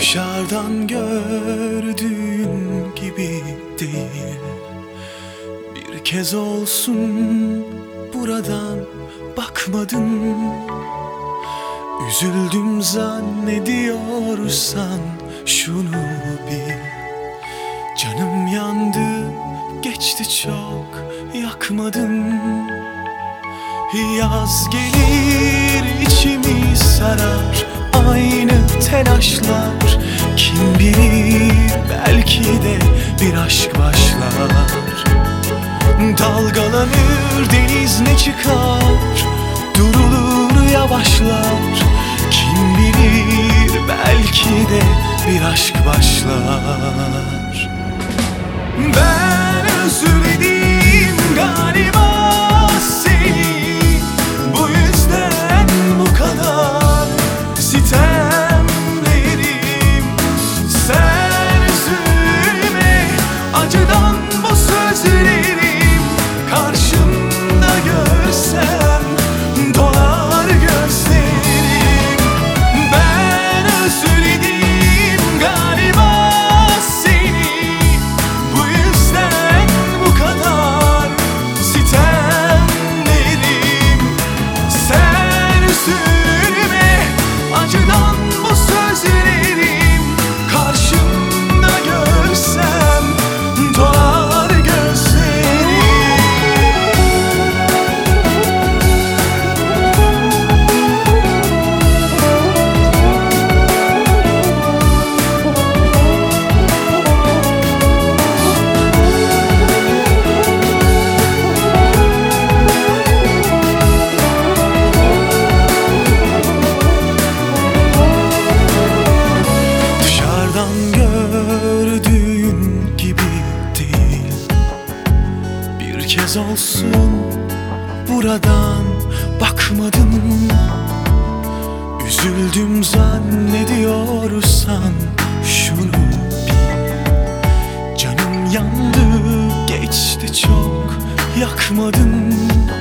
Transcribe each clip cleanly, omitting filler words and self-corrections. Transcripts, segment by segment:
Dışarıdan gördüğün gibi değil. Bir kez olsun buradan bakmadın. Üzüldüm zannediyorsan şunu bil. Canım yandı, geçti çok, yakmadın. Yaz gelir, içimi sarar aynı telaşlar. Kim bilir, belki de bir aşk başlar. Dalgalanır deniz, ne çıkar, durulur yavaşlar. Kim bilir, belki de bir aşk başlar. Ben özledim galiba seni, bu yüzden bu kadar sitemlerim. Sen üzülme, acıdan bu sözlerim karşımda görsem dolar gözlerim. Ben özledim galiba seni, bu yüzden bu kadar sitemlerim. Sen üzülme, acıdan bu sözlerim karşımda görsem dolar gözlerim. Dışarıdan gördüğün gibi değil. Bir kez olsun buradan bakmadın. Üzüldüm zannediyorsan şunu bil. Canım yandı, geçti çok, yakmadın.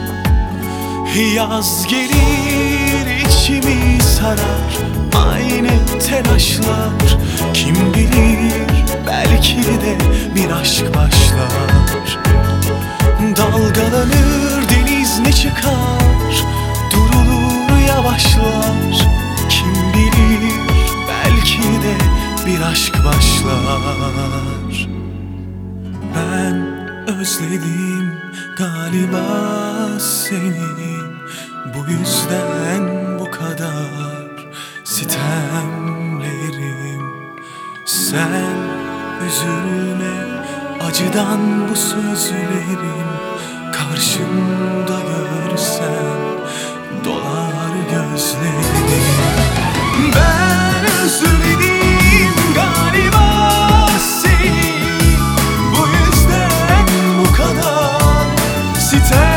Yaz gelir, içimi sarar aynı telaşlar. Kim bilir, belki de bir aşk başlar. Dalgalanır deniz, ne çıkar, durulur yavaşlar. Kim bilir, belki de bir aşk başlar. Ben özledim galiba seni, bu yüzden bu kadar sitemlerim. Sen üzülme, acıdan bu sözlerim karşımda görsem dolar gözlerim. Ben özledim galiba seni, bu yüzden bu kadar sitem.